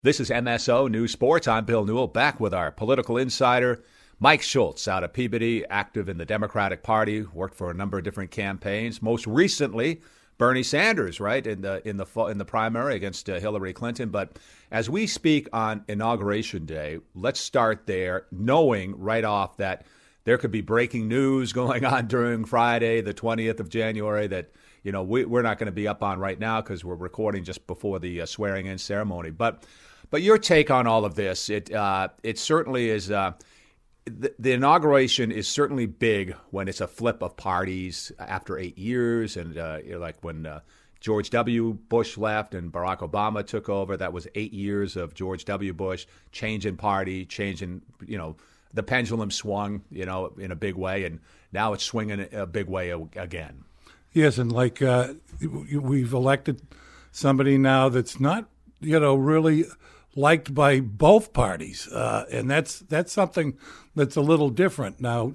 This is MSO News Sports. I'm Bill Newell, back with our political insider, Mike Schultz, out of Peabody, active in the Democratic Party, worked for a number of different campaigns. Most recently, Bernie Sanders, right, in the primary against Hillary Clinton. But as we speak on Inauguration Day, let's start there, knowing right off that there could be breaking news going on during Friday, the 20th of January, that we're not going to be up on right now because we're recording just before the swearing-in ceremony. But your take on all of this, it certainly is. The inauguration is certainly big when it's a flip of parties after 8 years, and like when George W. Bush left and Barack Obama took over. That was 8 years of George W. Bush changing party, changing. The pendulum swung, in a big way, and now it's swinging a big way again. Yes, and like we've elected somebody now that's not, really liked by both parties, and that's something that's a little different now.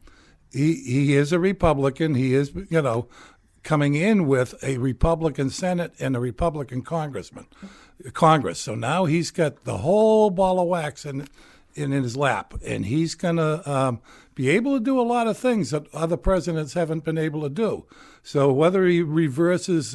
He is a Republican. He is, coming in with a Republican Senate and a Republican Congress. So now he's got the whole ball of wax in his lap, and he's going to be able to do a lot of things that other presidents haven't been able to do. So whether he reverses,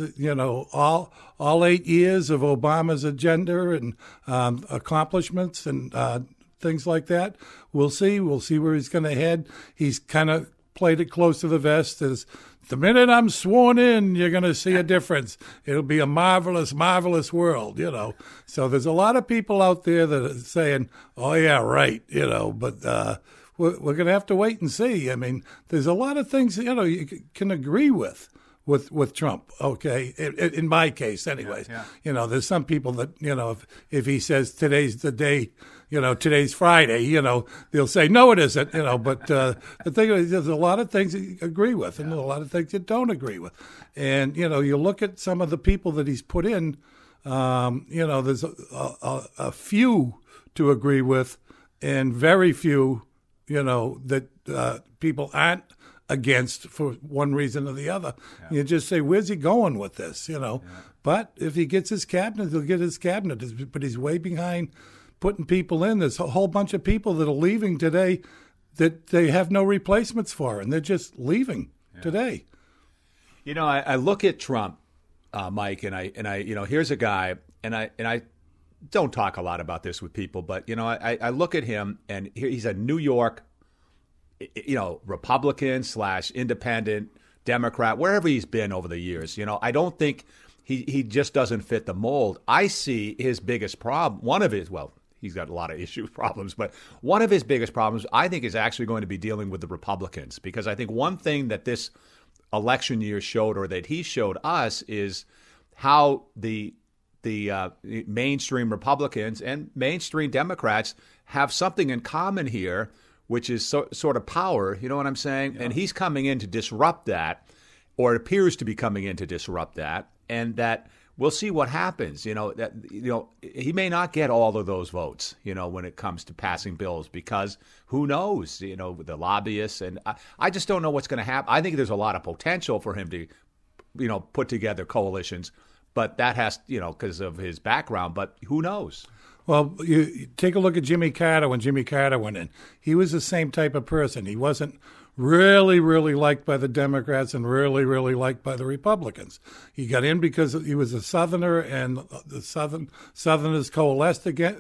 all 8 years of Obama's agenda and accomplishments and things like that, we'll see. We'll see where he's going to head. He's kind of played it close to the vest as the minute I'm sworn in, you're going to see a difference. It'll be a marvelous, marvelous world, So there's a lot of people out there that are saying, oh, yeah, right, but we're going to have to wait and see. I mean, there's a lot of things, you can agree with Trump, okay, in my case anyways. Yeah. There's some people that, if he says today's the day, today's Friday, they'll say, no, it isn't, but the thing is, there's a lot of things that you agree with and a lot of things you don't agree with. And, you look at some of the people that he's put in, there's a few to agree with and very few, that people aren't against for one reason or the other. Yeah. You just say, where's he going with this, Yeah. But if he gets his cabinet, he'll get his cabinet. But he's way behind putting people in. There's a whole bunch of people that are leaving today that they have no replacements for, and they're just leaving today. I look at Trump, Mike, and I here's a guy, and I don't talk a lot about this with people, but I look at him, and he's a New York, Republican / independent Democrat, wherever he's been over the years. I don't think he just doesn't fit the mold. I see his biggest problem. He's got a lot of problems, but one of his biggest problems, I think, is actually going to be dealing with the Republicans, because I think one thing that this election year showed, or that he showed us, is how the mainstream Republicans and mainstream Democrats have something in common here, which is sort of power. You know what I'm saying? Yeah. And he's coming in to disrupt that, or appears to be coming in to disrupt that, and that we'll see what happens. He may not get all of those votes, when it comes to passing bills, because who knows, the lobbyists, and I just don't know what's going to happen. I think there's a lot of potential for him to, put together coalitions, but that has, because of his background, but who knows? Well, you take a look at Jimmy Carter. When Jimmy Carter went in, he was the same type of person. He wasn't really, really liked by the Democrats and really, really liked by the Republicans. He got in because he was a Southerner, and the Southerners coalesced to get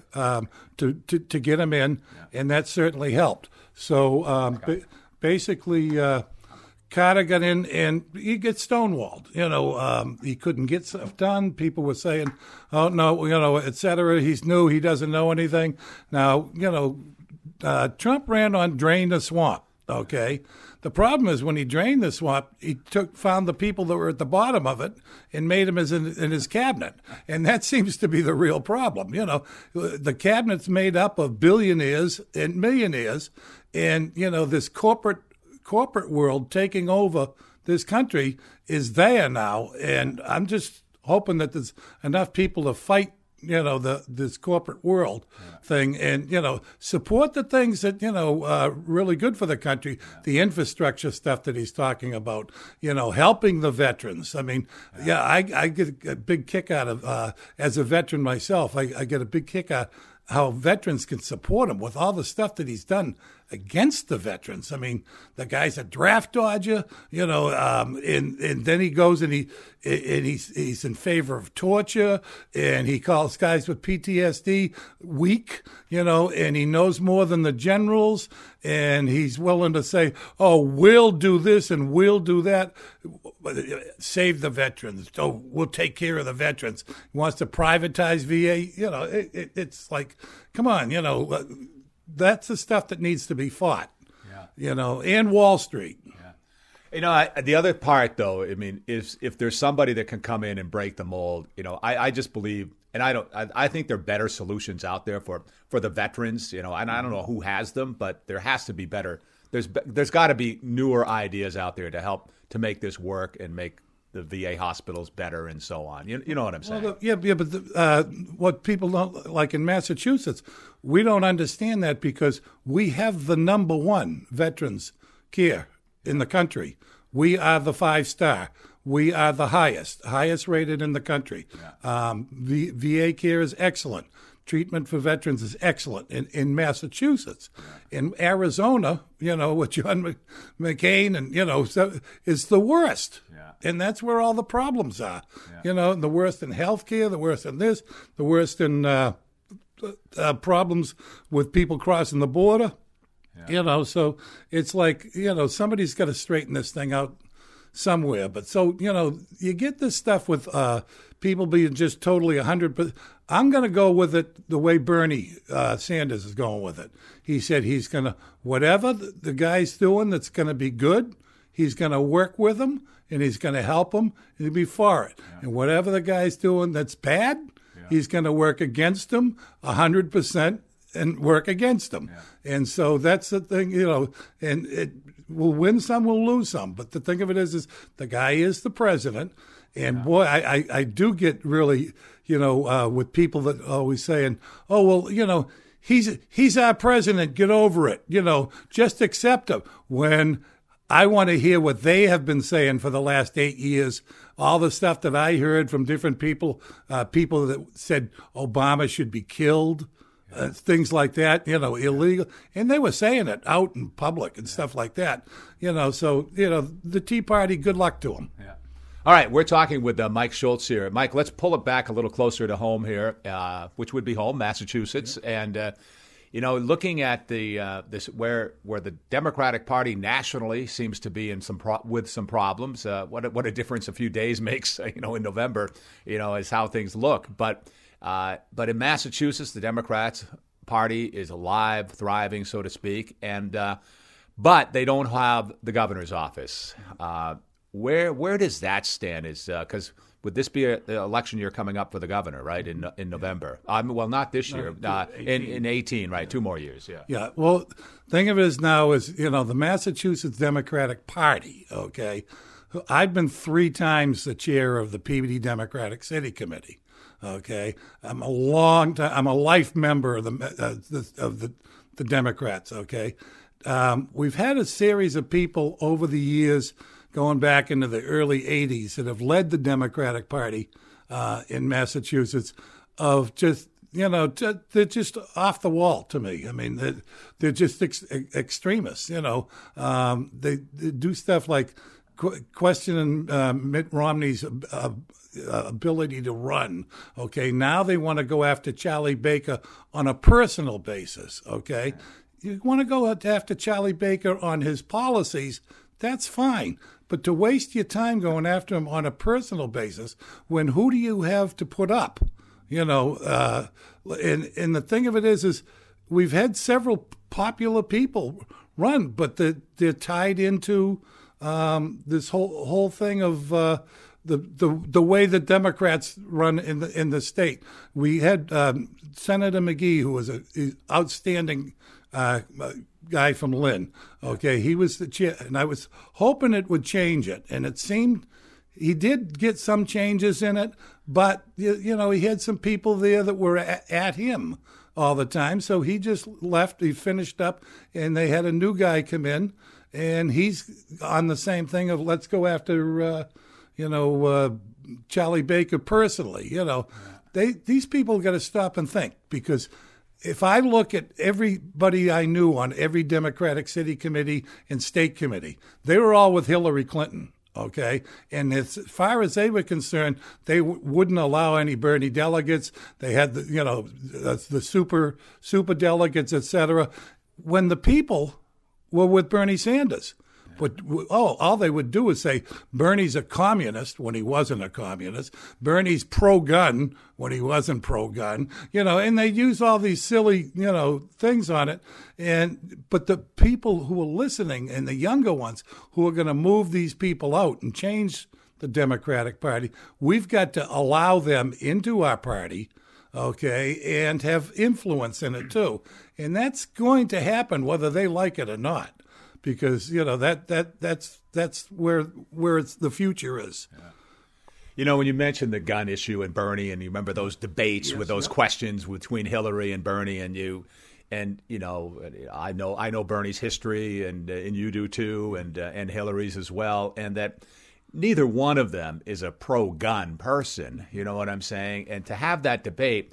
him in, and that certainly helped. So basically, Carter got in, and he gets stonewalled. He couldn't get stuff done. People were saying, oh, no, et cetera. He's new. He doesn't know anything. Now, Trump ran on drain the swamp, okay? The problem is when he drained the swamp, he found the people that were at the bottom of it and made them in his cabinet. And that seems to be the real problem. The cabinet's made up of billionaires and millionaires, and, this corporate world taking over this country is there now, and I'm just hoping that there's enough people to fight this corporate world thing, and support the things that are really good for the country. The infrastructure stuff that he's talking about, helping the veterans. I mean, I get a big kick out of as a veteran myself. I get a big kick out how veterans can support him with all the stuff that he's done against the veterans. I mean, the guy's a draft dodger, and then he goes and he's in favor of torture, and he calls guys with PTSD weak, and he knows more than the generals, and he's willing to say, oh, we'll do this and we'll do that. Save the veterans. Oh, we'll take care of the veterans. He wants to privatize VA. It's like, come on, that's the stuff that needs to be fought, and Wall Street. Yeah. The other part, though, I mean, is if there's somebody that can come in and break the mold, I just believe, and I think there are better solutions out there for the veterans, and I don't know who has them, but there has to be better. There's got to be newer ideas out there to help to make this work and make the VA hospitals better and so on. You know what I'm saying? Well, but what people don't like in Massachusetts, we don't understand that because we have the number one veterans care in the country. We are the 5-star. We are the highest rated in the country. Yeah. VA care is excellent. Treatment for veterans is excellent in Massachusetts. In Arizona, with John McCain and, so is the worst. Yeah. And that's where all the problems are. Yeah. The worst in healthcare, the worst in this, the worst in problems with people crossing the border. Yeah. So it's like, somebody's got to straighten this thing out somewhere. But so, you get this stuff with people being just totally 100%. I'm going to go with it the way Bernie Sanders is going with it. He said he's going to, whatever the guy's doing that's going to be good, he's going to work with him and he's going to help him and he'll be for it. Yeah. And whatever the guy's doing that's bad, he's going to work against him 100% and work them. Yeah. And so that's the thing, and it will win some, we'll lose some. But the thing of it is the guy is the president. And boy, I do get really, with people that are always saying, oh, well, he's our president, get over it, just accept him. When I want to hear what they have been saying for the last 8 years, all the stuff that I heard from different people, people that said Obama should be killed. Things like that, illegal. And they were saying it out in public and stuff like that, So, the Tea Party, good luck to them. Yeah. All right, we're talking with Mike Schultz here. Mike, let's pull it back a little closer to home here, which would be home, Massachusetts. Yeah. And, looking at this where the Democratic Party nationally seems to be in some problems. What a difference a few days makes, in November, is how things look. But in Massachusetts, the Democrats Party is alive, thriving, so to speak, and but they don't have the governor's office. Where does that stand? Is because would this be the election year coming up for the governor, right, in November? Well, not this year, in 18, right? 2 more years, yeah. Yeah. Well, thing of it is now is the Massachusetts Democratic Party. Okay, I've been 3 times the chair of the Peabody Democratic City Committee. Okay, I'm a life member of the Democrats. Okay, we've had a series of people over the years, going back into the early '80s, that have led the Democratic Party in Massachusetts. Of just they're just off the wall to me. I mean, they're just extremists. They do stuff like questioning Mitt Romney's ability to run. Okay, now they want to go after Charlie Baker on a personal basis. Okay, you want to go after Charlie Baker on his policies, that's fine. But to waste your time going after him on a personal basis, when who do you have to put up? And the thing of it is we've had several popular people run, but they're tied into this whole thing of the way the Democrats run in the state. We had Senator McGee, who was an outstanding guy from Lynn. Okay, he was the chair, and I was hoping it would change it, and it seemed he did get some changes in it, but you know, he had some people there that were at him all the time. So he just left. He finished up, and they had a new guy come in, and he's on the same thing of let's go after, Charlie Baker personally. You know, these people got to stop and think, because if I look at everybody I knew on every Democratic city committee and state committee, they were all with Hillary Clinton. Okay, and as far as they were concerned, they wouldn't allow any Bernie delegates. They had the super delegates, etc. When the people were with Bernie Sanders, but all they would do is say Bernie's a communist when he wasn't a communist. Bernie's pro-gun when he wasn't pro-gun. And they use all these silly things on it. But the people who are listening, and the younger ones who are going to move these people out and change the Democratic Party, we've got to allow them into our party, okay, and have influence in it too. And that's going to happen whether they like it or not, because that's where the future is. Yeah. When you mentioned the gun issue and Bernie, and you remember those debates with those questions between Hillary and Bernie and you, and I know Bernie's history, and you do too, and Hillary's as well, and that neither one of them is a pro-gun person. You know what I'm saying? And to have that debate,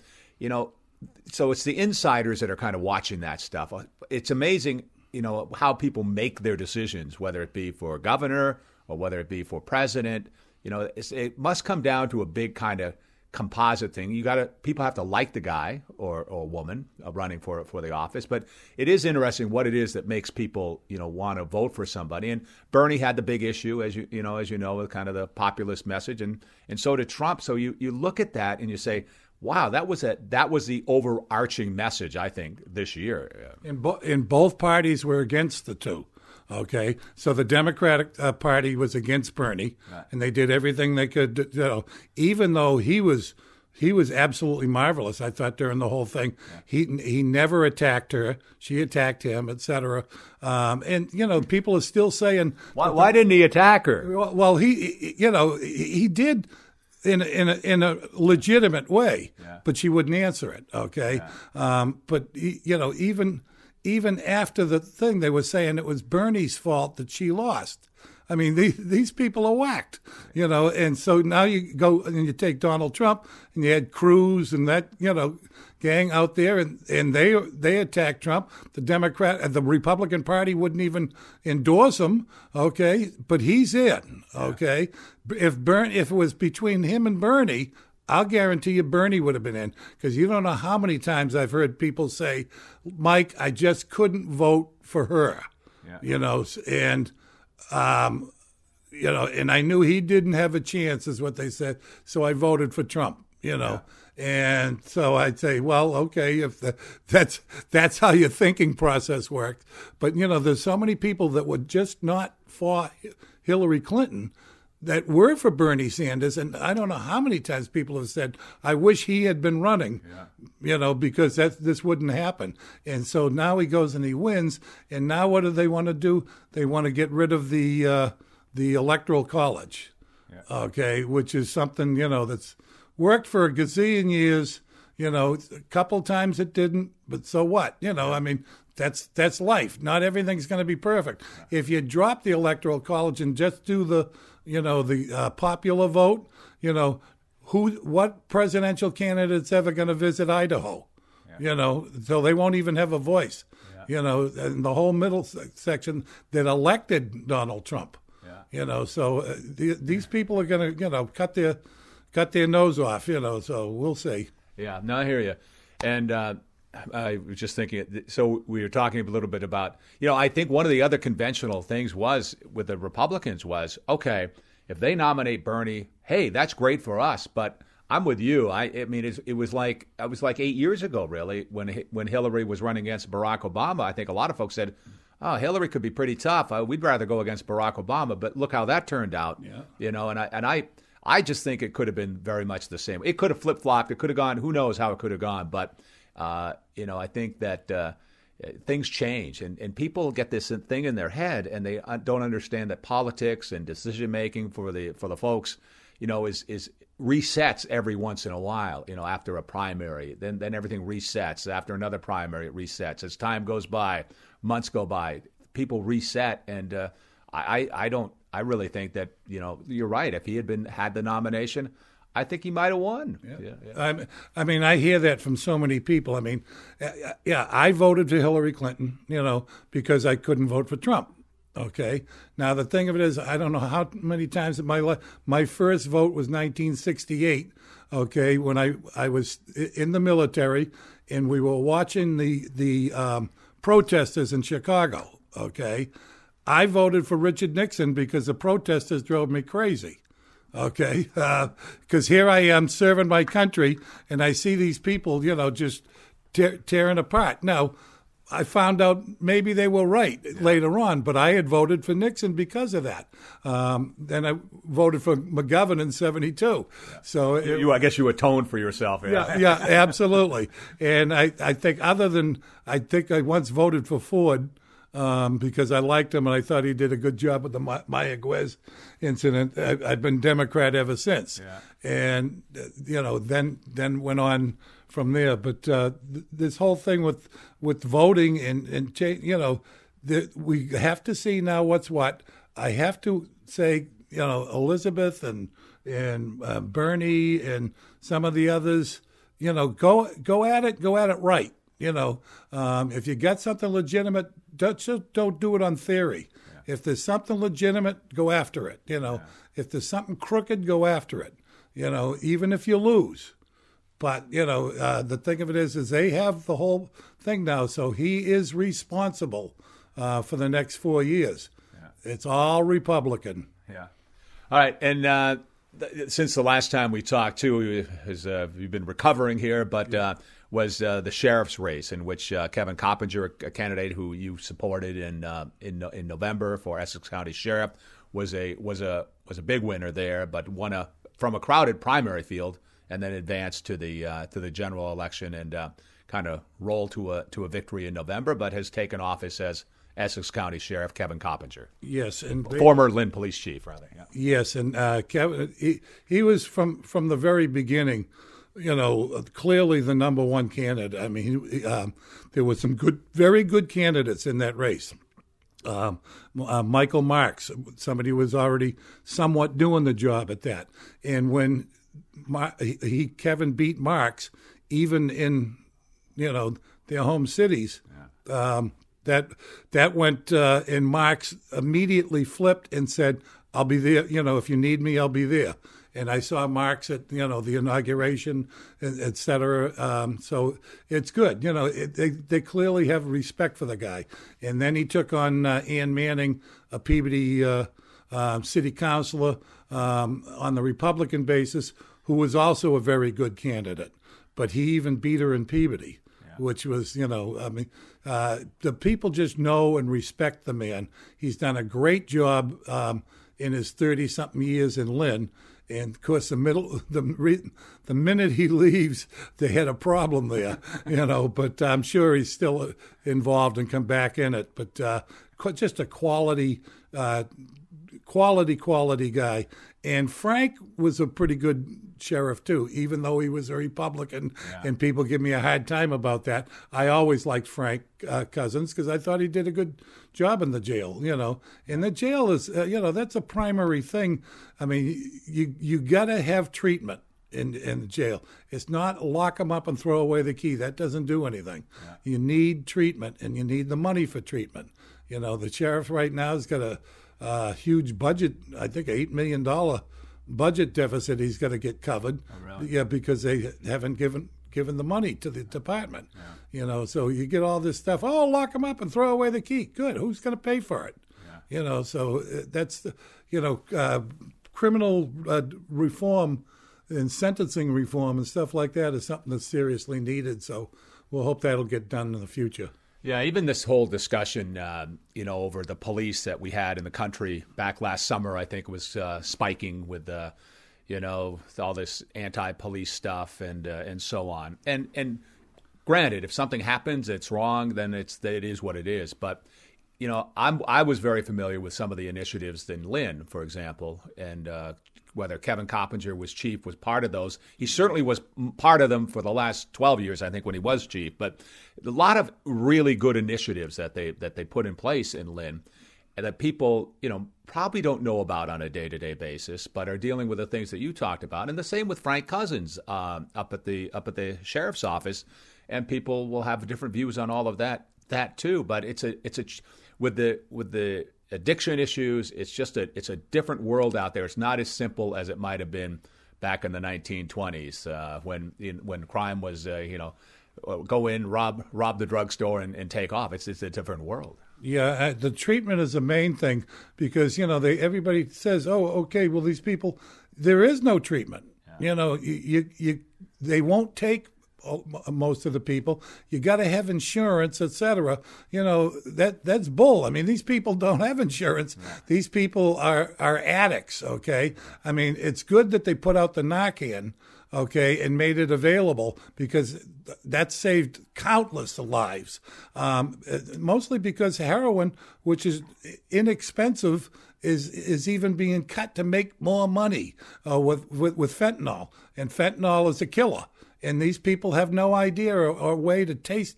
so it's the insiders that are kind of watching that stuff. It's amazing, how people make their decisions, whether it be for governor or whether it be for president. It must come down to a big kind of composite thing. People have to like the guy or woman running for the office. But it is interesting what it is that makes people, want to vote for somebody. And Bernie had the big issue, as you know, with kind of the populist message, and so did Trump. So you look at that and you say, wow, that was the overarching message, I think, this year. In both parties were against the two. Okay, so the Democratic Party was against Bernie, right, and they did everything they could. Even though he was absolutely marvelous, I thought, during the whole thing. Yeah. He never attacked her; she attacked him, etc. And people are still saying, why didn't he attack her? Well, he did. In a legitimate way, but she wouldn't answer it. Okay, but even after the thing, they were saying it was Bernie's fault that she lost. I mean, these people are whacked, and so now you go and you take Donald Trump, and you had Cruz and that, gang out there, and they attacked Trump. The Republican Party wouldn't even endorse him, okay, but he's in, okay. If it was between him and Bernie, I'll guarantee you Bernie would have been in, because you don't know how many times I've heard people say, Mike, I just couldn't vote for her, and and I knew he didn't have a chance, is what they said, so I voted for Trump, And so I'd say, well, okay, if that's how your thinking process worked. But, there's so many people that were just not for Hillary Clinton that were for Bernie Sanders. And I don't know how many times people have said, I wish he had been running, because this wouldn't happen. And so now he goes and he wins. And now what do they want to do? They want to get rid of the Electoral College, okay, which is something, that's worked for a gazillion years. A couple times it didn't, but so what? I mean, that's life. Not everything's going to be perfect. If you drop the Electoral College and just do the popular vote, what presidential candidate's ever going to visit Idaho? So they won't even have a voice. And the whole middle section that elected Donald Trump. So these people are going to, cut their nose off, so we'll see. Yeah, no, I hear you. And I was just thinking, so we were talking a little bit about, I think one of the other conventional things was with the Republicans was, okay, if they nominate Bernie, hey, that's great for us, but I'm with you. I mean, it was like 8 years ago, really, when Hillary was running against Barack Obama. I think a lot of folks said, oh, Hillary could be pretty tough. We'd rather go against Barack Obama, but look how that turned out. And I just think it could have been very much the same. It could have flip-flopped. It could have gone. Who knows how it could have gone? But, I think that things change, and people get this thing in their head, and they don't understand that politics and decision making for the folks, is resets every once in a while. After a primary, then everything resets. After another primary, it resets. As time goes by, months go by, people reset, and I really think that you're right. If he had the nomination, I think he might have won. Yeah. I mean, I hear that from so many people. I mean, I voted for Hillary Clinton, because I couldn't vote for Trump. Okay. Now, the thing of it is, I don't know how many times in my life, my first vote was 1968, okay, when I was in the military, and we were watching the protesters in Chicago, okay. I voted for Richard Nixon because the protesters drove me crazy. Okay, because here I am serving my country, and I see these people, just tearing apart. Now, I found out maybe they were right later on, but I had voted for Nixon because of that. Then I voted for McGovern in '72. Yeah. So I guess you atoned for yourself. Yeah, absolutely. And I think I once voted for Ford. Because I liked him and I thought he did a good job with the Mayaguez incident. I've been Democrat ever since, and then went on from there. But this whole thing with voting and change, we have to see now what's what. I have to say, Elizabeth and Bernie and some of the others, go at it right. If you got something legitimate, don't do it on theory. Yeah. If there's something legitimate, go after it. If there's something crooked, go after it. Even if you lose. But the thing of it is they have the whole thing now. So he is responsible for the next 4 years. Yeah. It's all Republican. Yeah. All right, and since the last time we talked, too, you've been recovering here, but. Was the sheriff's race in which Kevin Coppinger, a candidate who you supported in November for Essex County Sheriff, was a big winner there, but won from a crowded primary field and then advanced to the general election and kind of rolled to a victory in November, but has taken office as Essex County Sheriff Kevin Coppinger. Yes, and former Lynn Police Chief, rather. Yeah. Yes, and Kevin, he was from the very beginning. Clearly the number one candidate. I mean, there were some very good candidates in that race. Michael Marks, somebody who was already somewhat doing the job at that. And when Kevin beat Marks, even in, their home cities, that went, and Marks immediately flipped and said, I'll be there. If you need me, I'll be there. And I saw Marks at, the inauguration, et cetera. So it's good. They clearly have respect for the guy. And then he took on Ann Manning, a Peabody city councilor on the Republican basis, who was also a very good candidate. But he even beat her in Peabody, which was, the people just know and respect the man. He's done a great job in his 30-something years in Lynn. And of course, the minute he leaves, they had a problem there, But I'm sure he's still involved and come back in it. But just a quality guy. And Frank was a pretty good sheriff too, even though he was a Republican. Yeah. And people give me a hard time about that. I always liked Frank Cousins because I thought he did a good job in the jail. And the jail is, that's a primary thing. I mean, you got to have treatment in the jail. It's not lock them up and throw away the key. That doesn't do anything. Yeah. You need treatment, and you need the money for treatment. The sheriff right now has got a huge budget, I think $8 million budget deficit he's got to get covered. Oh, really? Yeah, because they haven't given the money to the department. Yeah. So you get all this stuff. Oh, lock them up and throw away the key. Good. Who's going to pay for it? Yeah. So that's criminal reform and sentencing reform and stuff like that is something that's seriously needed. So we'll hope that'll get done in the future. Yeah, even this whole discussion, over the police that we had in the country back last summer, I think was spiking with, all this anti-police stuff and so on. And granted, if something happens, it's wrong, then it is what it is. But I was very familiar with some of the initiatives in Lynn, for example, and whether Kevin Coppinger was chief was part of those. He certainly was part of them for the last 12 years, I think, when he was chief. But a lot of really good initiatives that they put in place in Lynn, and that people, probably don't know about on a day-to-day basis, but are dealing with the things that you talked about. And the same with Frank Cousins up at the sheriff's office, and people will have different views on all of that too. But it's with the addiction issues, it's a different world out there. It's not as simple as it might have been back in the 1920s when crime was go in, rob the drugstore and take off. It's a different world. Yeah, the treatment is the main thing because everybody says, "Oh, okay, well these people, there is no treatment." Yeah. They won't take most of the people. You got to have insurance, etc. That's bull. I mean, these people don't have insurance. Yeah. These people are addicts. Okay, I mean, it's good that they put out the Narcan, okay, and made it available because that saved countless lives. Mostly because heroin, which is inexpensive, is even being cut to make more money with fentanyl, and fentanyl is a killer. And these people have no idea or way to test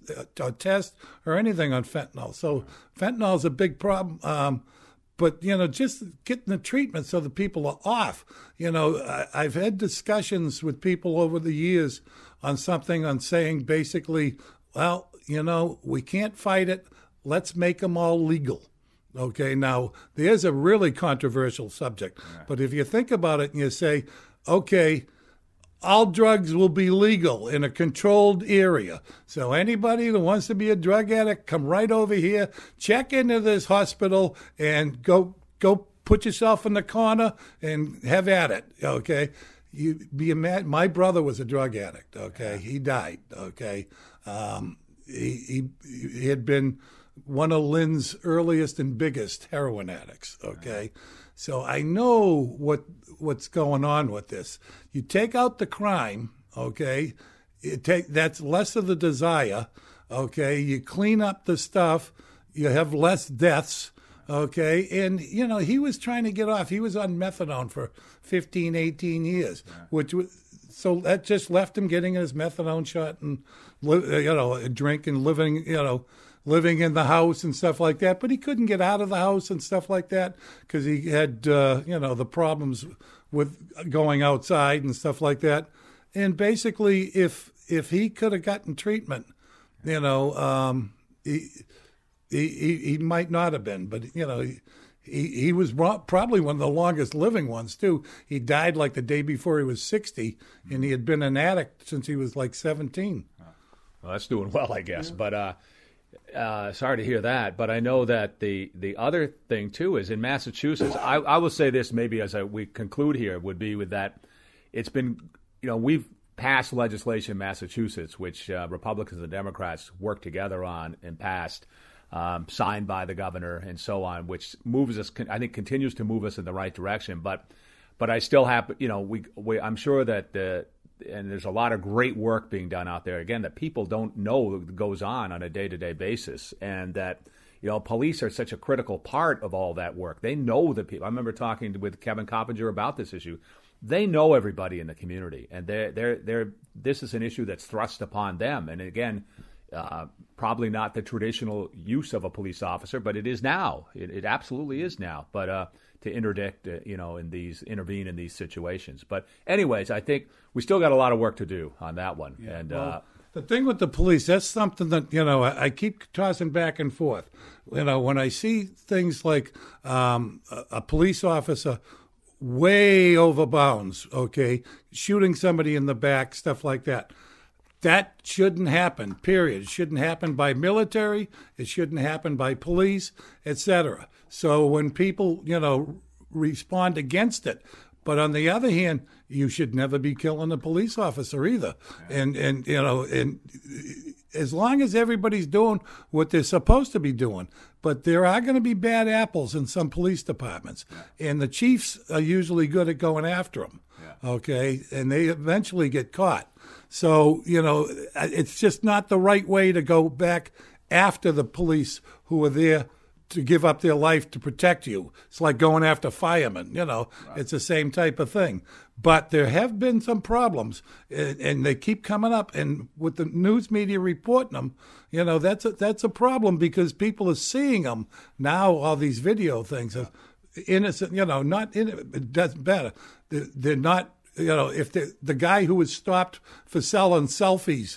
or anything on fentanyl. So fentanyl is a big problem. But, just getting the treatment so the people are off. I've had discussions with people over the years on saying basically, well, we can't fight it. Let's make them all legal. Okay, now, there's a really controversial subject. Yeah. But if you think about it and you say, okay, all drugs will be legal in a controlled area. So anybody that wants to be a drug addict, come right over here, check into this hospital, and go put yourself in the corner and have at it, okay? My brother was a drug addict, okay? He died, okay? He had been one of Lynn's earliest and biggest heroin addicts, okay? So I know what's going on with this. You take out the crime, okay? That's less of the desire, okay? You clean up the stuff, you have less deaths, okay? And, he was trying to get off. He was on methadone for 15, 18 years, so that just left him getting his methadone shot and, drinking, living in the house and stuff like that. But he couldn't get out of the house and stuff like that because he had, the problems with going outside and stuff like that. And basically, if he could have gotten treatment, he might not have been. But, he was probably one of the longest living ones, too. He died like the day before he was 60, and he had been an addict since he was like 17. Well, that's doing well, I guess. Yeah. But sorry to hear that. But I know that the other thing, too, is in Massachusetts, I will say this maybe as we conclude here, would be with that it's been, we've passed legislation in Massachusetts, which Republicans and Democrats worked together on and passed, signed by the governor and so on, which moves us, I think, continues to move us in the right direction. But I still have, I'm sure that and there's a lot of great work being done out there, again, that people don't know goes on a day-to-day basis. And that, police are such a critical part of all that work. They know the people. I remember talking with Kevin Coppinger about this issue. They know everybody in the community, and this is an issue that's thrust upon them. And again, probably not the traditional use of a police officer, but it is now. It absolutely is now. But to interdict, intervene in these situations. But anyways, I think we still got a lot of work to do on that one. Yeah, and the thing with the police, that's something that, I keep tossing back and forth. When I see things like a police officer way over bounds, okay, shooting somebody in the back, stuff like that. That shouldn't happen, period. It shouldn't happen by military. It shouldn't happen by police, etc. So when people, respond against it, but on the other hand, you should never be killing a police officer either. Yeah. And as long as everybody's doing what they're supposed to be doing, but there are going to be bad apples in some police departments, and the chiefs are usually good at going after them. Yeah. Okay, and they eventually get caught. So, it's just not the right way to go back after the police who are there to give up their life to protect you. It's like going after firemen, Right. It's the same type of thing. But there have been some problems, and they keep coming up. And with the news media reporting them, that's a problem because people are seeing them now. All these video things of innocent, not in it doesn't matter. They're not, if the guy who was stopped for selling selfies,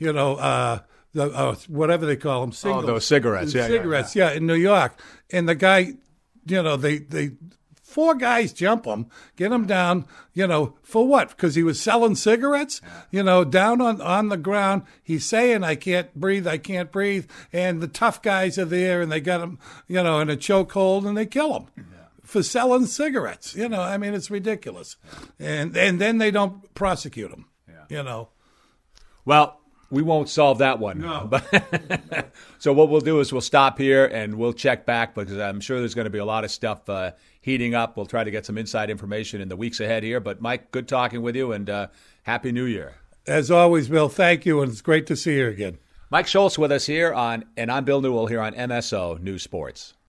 whatever they call them, singles. Oh, those cigarettes, yeah, in New York, and the guy, they 4 guys jump him, get him down, for what? Because he was selling cigarettes, down on the ground. He's saying, I can't breathe. And the tough guys are there, and they got him, in a chokehold, and they kill him for selling cigarettes. It's ridiculous. And then they don't prosecute him, Well, we won't solve that one. No. So what we'll do is we'll stop here and we'll check back because I'm sure there's going to be a lot of stuff heating up. We'll try to get some inside information in the weeks ahead here. But, Mike, good talking with you, and Happy New Year. As always, Bill, thank you, and it's great to see you again. Mike Schultz with us here and I'm Bill Newell here on MSO News Sports.